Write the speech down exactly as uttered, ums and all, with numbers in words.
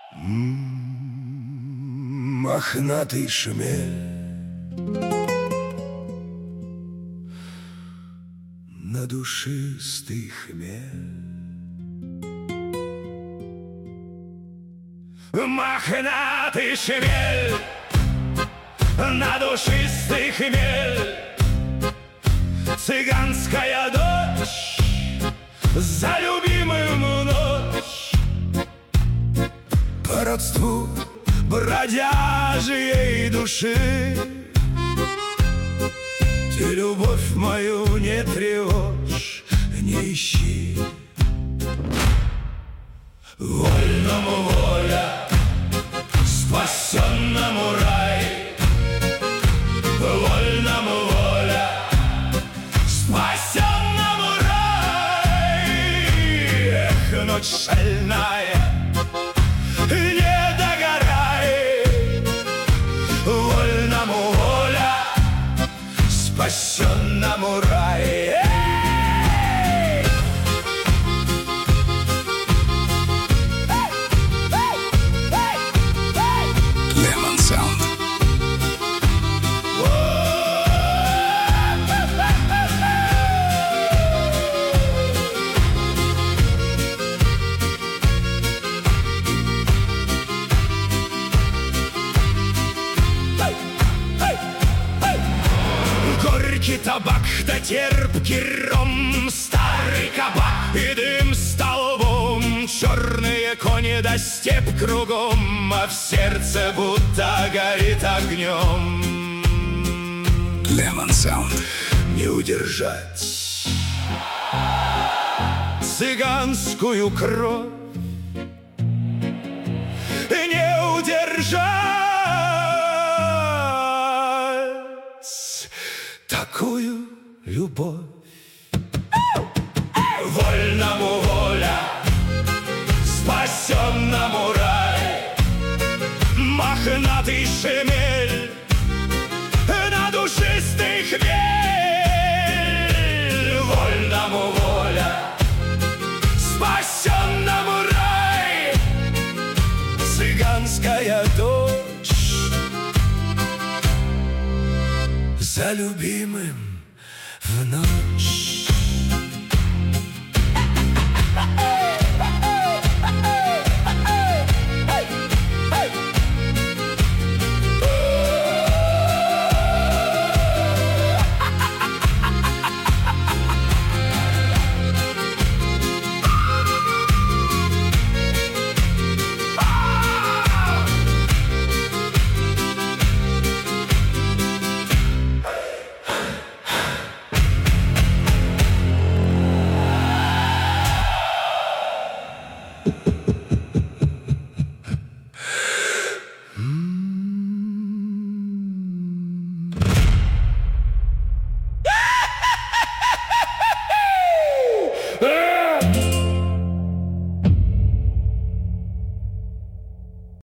Мохнатый шмель на душистый хмель. Мохнатый шмель на душистый хмель. Цыганская дочь за любимую ночь. По родству бродяжьей души ты любовь мою не тревожь, не ищи. Вольному воля, спасенному рай. Вольному воля, спасенному рай. Эх, ночь шальная, не догорай. Вольному воля, спасенному рай. Горький табак да терпкий ром, старый кабак и дым столбом, черные кони да степь кругом, а в сердце будто горит огнем. Lemon Sound. Не удержать цыганскую кровь, не удержать такую любовь. Вольному воля, спасенному рай. Мохнатый шмель на душистый хмель. Вольному воля, спасенному рай. Цыганская дочь за любимым в ночь.